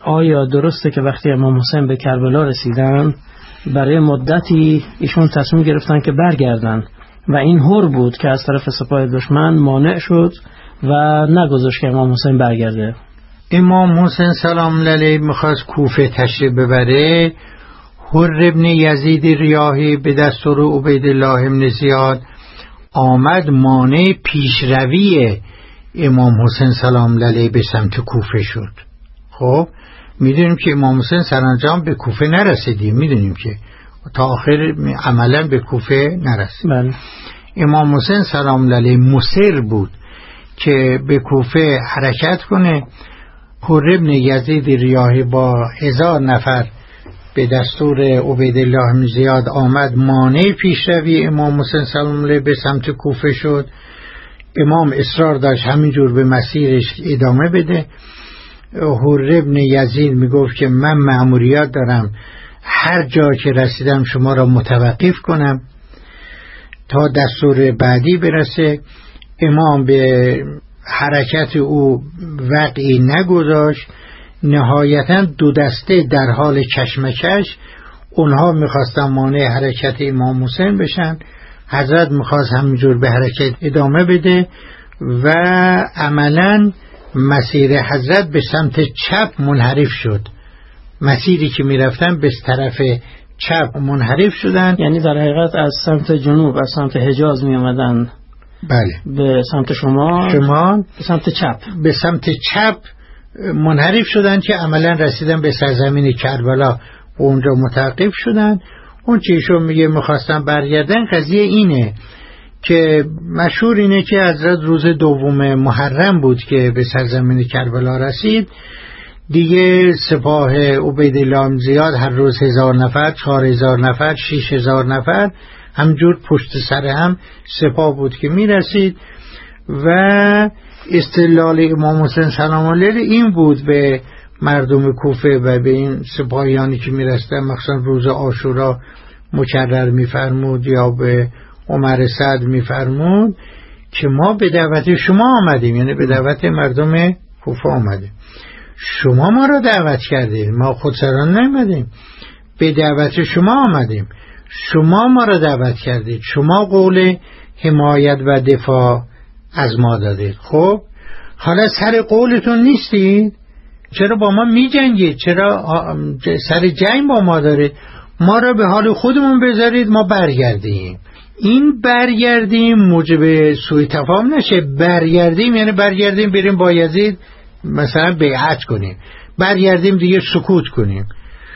آیا درسته که وقتی امام حسین به کربلا رسیدن برای مدتی ایشون تصمیم گرفتن که برگردن و این هور بود که از طرف سپاه دشمن مانع شد و نگذاشت که امام حسین برگرده؟ امام حسین سلام علیه میخواست کوفه تشریف ببره. هور ابن یزید ریاحی به دستور عبیدالله ابن زیاد آمد مانع پیشروی امام حسین سلام علیه به سمت کوفه شد. خب میدونیم که امام حسین سرانجام به کوفه نرسیدیم، میدونیم که تا آخر عملا به کوفه نرسید. امام حسین سلام علیه مصر بود که به کوفه حرکت کنه. هور ابن یزید ریاحی با 1000 نفر به دستور عبیدالله بن زیاد آمد مانع پیشروی امام حسین سلام علیه به سمت کوفه شد. امام اصرار داشت همینجور به مسیرش ادامه بده. هور ابن یزید میگفت که من مأموریت دارم هر جا که رسیدم شما را متوقف کنم تا دستور بعدی برسه. امام به حرکت او وقعی نگذاشت. نهایتا 2 دسته در حال کشمکش، اونها میخواستن مانع حرکت امام حسین بشن، حضرت میخواست همینجور به حرکت ادامه بده و عملا مسیر حضرت به سمت چپ منحرف شد. مسیری که میرفتن به طرف چپ منحرف شدن، یعنی در حقیقت از سمت جنوب از سمت حجاز می آمدن. بله، به سمت شمال به سمت چپ، به سمت چپ منحرف شدن که عملا رسیدن به سرزمین کربلا و اونجا متوقف شدن. اون چیشون میگه میخواستن برگردن. قضیه اینه که مشهور اینه که حضرت روز 2 محرم بود که به سرزمین کربلا رسید. دیگه سپاه عبیدالله بن زیاد هر روز 1000 نفر، 4000 نفر، 6000 نفر همجور پشت سر هم سپاه بود که میرسید و استدلال امام حسین سلام علیه این بود به مردم کوفه و به این سپاهیانی که میرسیدن، مخصوصا روز عاشورا مکرر میفرمود یا به عمر سعد میفرمود که ما به دعوت شما آمدیم، یعنی به دعوت مردم کوفه آمدیم، شما ما را دعوت کردید، ما خودسران نیامدیم، به دعوت شما آمدیم، شما ما را دعوت کردید، شما قول حمایت و دفاع از ما دادید. خب حالا سر قولتون نیستید، چرا با ما می جنگید؟ چرا سر جنگ با ما دارید؟ ما را به حال خودمون بذارید، ما برگردیم. این برگردیم موجب سوء تفاهم نشه. برگردیم یعنی برگردیم بریم با یزید مثلا بیعت کنیم، برگردیم دیگه سکوت کنیم،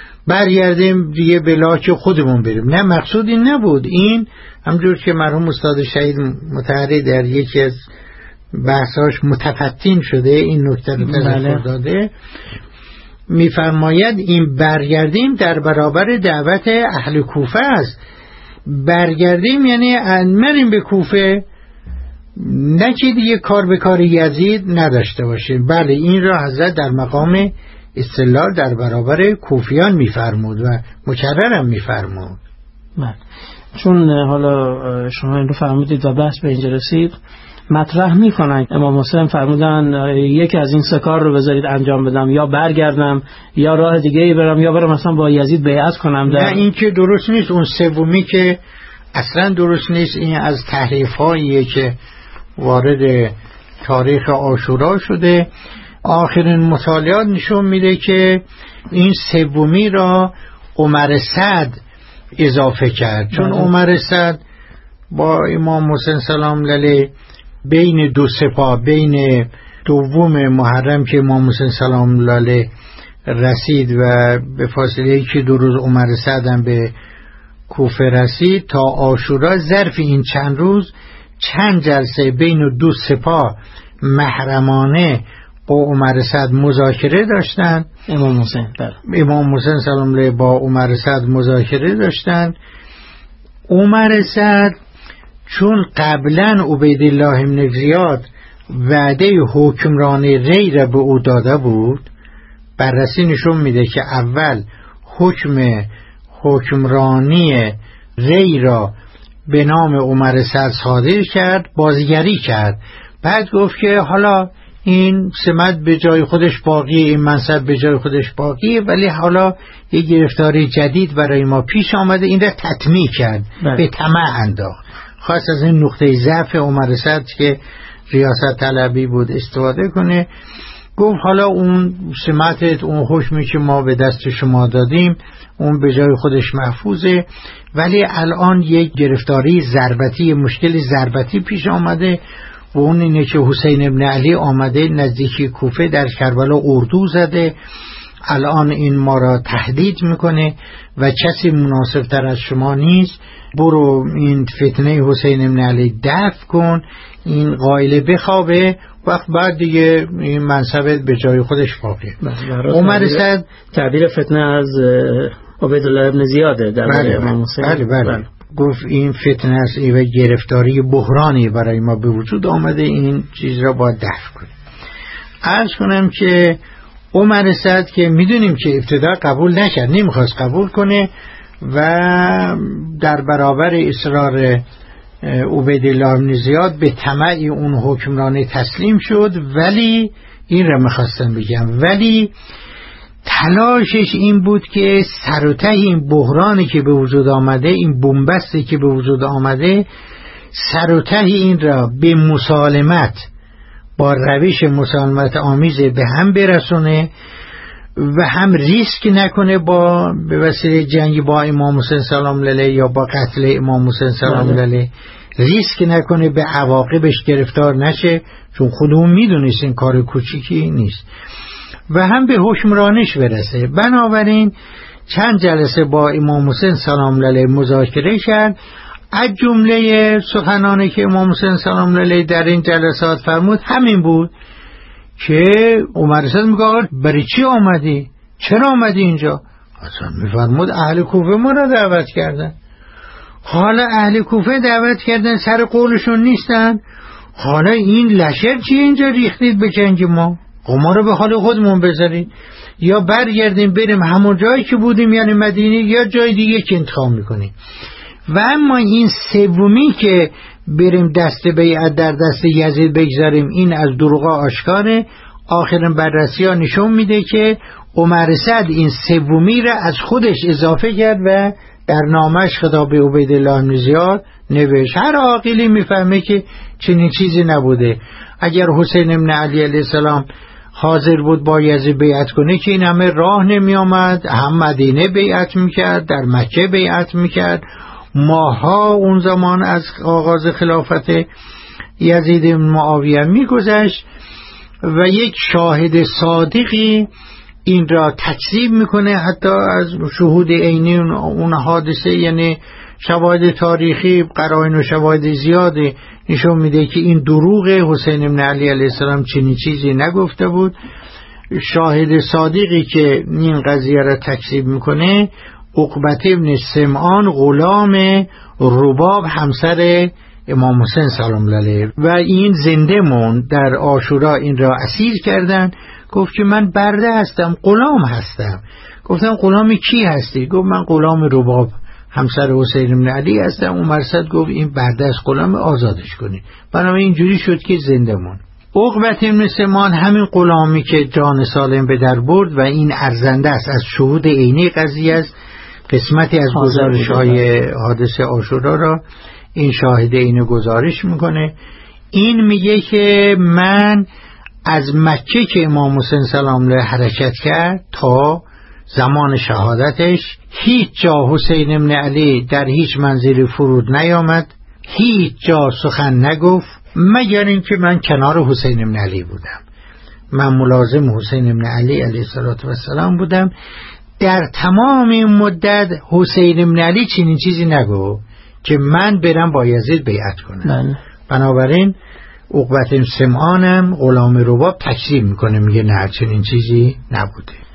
برگردیم دیگه به لاک خودمون بریم. نه، مقصود این نبود. این همجور که مرحوم استاد شهید مطهری در یکی از بحثاش متفتین شده این نکته رو تذکر داده، میفرماید این برگردیم در برابر دعوت اهل کوفه است. برگردیم یعنی مریم به کوفه، نه که دیگه کار به کار یزید نداشته باشیم. بله، این را حضرت در مقام استدلال در برابر کوفیان میفرمود و مکررم میفرمود. چون حالا شما این رو فرمودید و بحث به اینجا رسید، مطرح میکنن امام حسین فرمودن یکی از این 3 کار رو بذارید انجام بدم، یا برگردم یا راه دیگه ای برم یا برم مثلا با یزید بیعت کنم. نه، این که درست نیست. اون سومی که اصلا درست نیست. این از تحریف هاییه که وارد تاریخ عاشورا شده. آخرین مطالعات نشون میده که این سومی را عمر سعد اضافه کرد، چون عمر سعد با امام حسین سلام علیه بین 2 سپاه، بین 2 محرم که امام حسین سلام علیه رسید و به فاصله 1-2 روز عمر سعد هم به کوفه رسید، تا عاشورا ظرف این چند روز چند جلسه بین 2 سپاه محرمانه با عمر سعد مذاکره داشتن. امام حسین سلام علیه با عمر سعد مذاکره داشتن. عمر سعد چون قبلا عبیدالله بن زیاد وعده حکمرانی ری را به او داده بود، بررسی نشون میده که اول حکمرانی ری را به نام عمر سعد صادر کرد، بازیگری کرد، بعد گفت که حالا این سمت به جای خودش باقیه، این منصب به جای خودش باقیه، ولی حالا یک گرفتاری جدید برای ما پیش آمده، این را تطمیع کرد، به طمع انداخت، خواست از این نقطه ضعف عمر صدر که ریاست طلبی بود استفاده کنه. گفت حالا اون سمتت، اون حکمی که ما به دست شما دادیم، اون به جای خودش محفوظه، ولی الان یک گرفتاری ضربتی، مشکل ضربتی پیش آمده و اون اینه که حسین ابن علی آمده نزدیکی کوفه در کربلا اردو زده، الان این ما را تهدید میکنه و کسی مناسب تر از شما نیست، برو این فتنه حسین ابن علی دفع کن، این قائله بخوابه، وقت بعد دیگه این منصبت به جای خودش باقی. عمر صدر تعبیر فتنه از عبیدالله ابن زیاده در امام حسین. بله. گفت این فتنه است و گرفتاری بحرانی برای ما به وجود آمده، این چیز را باید دفع کنیم. عرض کنم که عمر صدر که میدونیم که ابتدا قبول نکرد، نمیخواست قبول کنه و در برابر اصرار عبیدالله ابن زیاد به طمع اون حکمرانی تسلیم شد، ولی این را میخواستم بگم، ولی تلاشش این بود که سر و ته این بحرانی که به وجود آمده، این بنبستی که به وجود آمده، سر و ته این را به مسالمت، با روش مسالمت آمیز به هم برسونه و هم ریسک نکنه با به وسیله جنگ با امام حسین سلام علیه یا با قتل امام حسین سلام علیه، ریسک نکنه به عواقبش گرفتار نشه، چون خودمون میدونست این کار کوچیکی نیست، و هم به حکمرانیش برسه. بنابراین چند جلسه با امام حسین سلام علیه مذاکره کرد. از جمله سخنانی که امام حسین سلام علیه در این جلسات فرمود همین بود که عمر صدر میگه برای چی آمدی؟ چرا آمدی اینجا؟ اصلا میفرمود اهل کوفه ما را دعوت کردن، حالا اهل کوفه دعوت کردن سر قولشون نیستن، حالا این لشکر چی اینجا ریختید به جنگ ما رو به حال خودمون بذارید، یا برگردیم بریم همون جایی که بودیم یعنی مدینه، یا جای دیگه که انتخاب میکنیم. و اما این سومی که بریم دست بیعت در دست یزید بگذاریم، این از دروغ آشکاره. آخرین بررسی ها نشون میده که عمر صدر این سومی را از خودش اضافه کرد و در نامش خطاب به عبیدالله ابن زیاد نوشت. هر عاقلی میفهمه که چنین چیزی نبوده. اگر حسین ابن علی علیه السلام حاضر بود با یزید بیعت کنه که این همه راه نمی آمد، هم مدینه بیعت میکرد، در مکه بیعت میکرد، ماها اون زمان از آغاز خلافت یزید معاویه میگذشت و یک شاهد صادقی این را تکذیب میکنه، حتی از شهود عینی اون حادثه، یعنی شواهد تاریخی، قرائن و شواهد زیادی نشون میده که این دروغ، حسین ابن علی علیه السلام چنین چیزی نگفته بود. شاهد صادقی که این قضیه را تکذیب میکنه عقبه ابن سمعان، غلام رباب همسر امام حسین سلام علیه، و این زنده موند. در عاشورا این را اسیر کردن. گفت که من برده هستم، غلام هستم. گفتم غلام کی هستی؟ گفت من غلام رباب همسر حسین بن علی هستم. عمر صدر گفت این برده از غلام، آزادش کنید. بنابراین اینجوری شد که زنده موند. عقبه ابن سمعان همین غلامی که جان سالم به در برد و این ارزنده است از شهود عینی قضیه است. قسمتی از گزارش‌های حادثه عاشورا را این شاهد اینو گزارش میکنه. این میگه که من از مکه که امام حسین سلام علیه حرکت کرد تا زمان شهادتش هیچ جا حسین ابن علی در هیچ منزلی فرود نیامد، هیچ جا سخن نگفت، مگر اینکه من کنار حسین ابن علی بودم، من ملازم حسین ابن علی علیه السلام بودم. در تمام این مدت حسین ابن علی چنین چیزی نگفت که من برم با یزید بیعت کنم. بنابراین عقبه سمعانم غلام رباب تکذیب میکنه، میگه نه چنین چیزی نبوده.